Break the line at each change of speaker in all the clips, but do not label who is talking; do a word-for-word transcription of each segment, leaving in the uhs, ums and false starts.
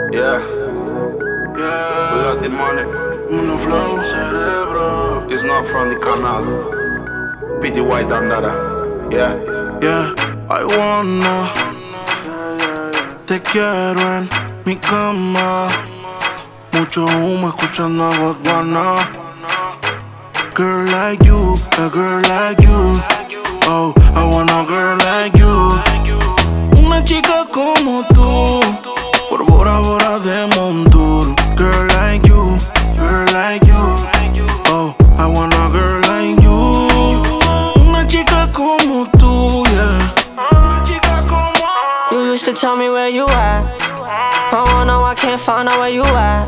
Yeah, yeah, we got the money. Uno flow, cerebro. It's not from the canal. P T Y Dandara. Yeah,
yeah, I wanna. Te quiero en mi cama. Mucho humo escuchando a Godwana. Girl like you, a girl like you. Oh, I want a girl like you. Una chica como tú, por Bora Bora de Montour. Girl like you, girl like you. Oh, I want a girl like you. Una chica como tú, yeah. Una chica como.
You used to tell me where you at. Oh, no, I can't find out where you at.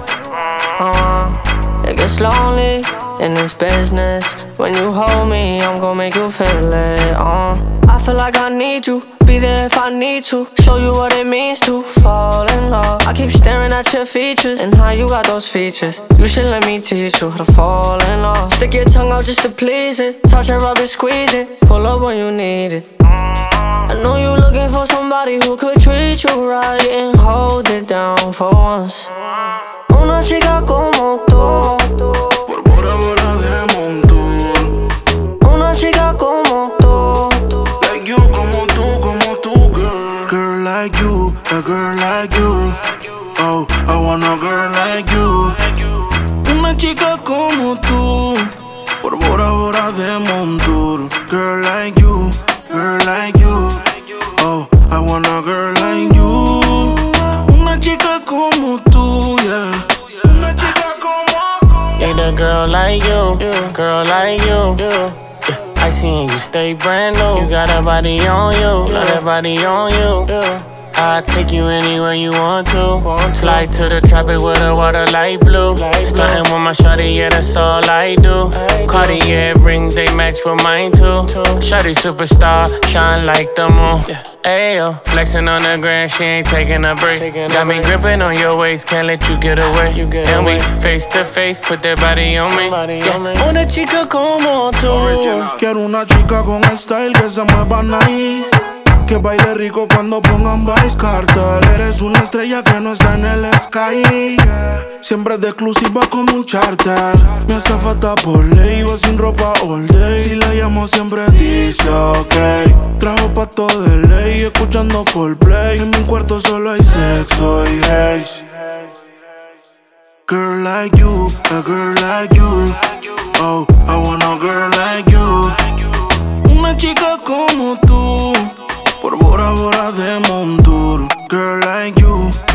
Uh, it gets lonely in this business. When you hold me, I'm gon' make you feel it. Uh, I feel like I need you. Be there if I need to. Show you what it means to fall in love. I keep staring at your features and how you got those features. You should let me teach you how to fall in love. Stick your tongue out just to please it. Touch it, rub it, squeeze it. Pull up when you need it. I know you looking for somebody who could treat you right and hold it down for once. Una chica como tú,
por Bora Bora de Montour.
una chica como tú.
Like you, como tú, como tú, girl. Girl like you, a girl like you. Oh, I want a girl like you. Una chica como tú, por Bora Bora de Montour. Girl like you, girl like you. Oh, I want a girl like you. Una chica como tú, yeah. Una chica como.
Need a girl like you, girl like you. Yeah, I seen you stay brand new. You got a body on you, got a body on you. I'll take you anywhere you want to. Fly to the tropic with the water light blue. Starting with my shawty, yeah, that's all I do. Cartier rings, they match with mine too. Shawty superstar, shine like the moon. Ayo, flexing on the ground, she ain't taking a break. Got me gripping on your waist, can't let you get away. And we face to face, put that body on me. Yeah. Una chica como tú.
Quiero una chica con style que se mueva nice, que baile rico cuando pongan Vice Cartel. Eres una estrella que no está en el sky. Siempre es de exclusiva como un charter. Me hace falta por ley, va sin ropa all day. Si la llamo siempre dice ok. Trajo pato de ley, escuchando Coldplay. En mi cuarto solo hay sexo y haze. Girl like you, a girl like you. Oh, I want a girl like you. Una chica como tú, por Bora Bora de Montour. Girl like you.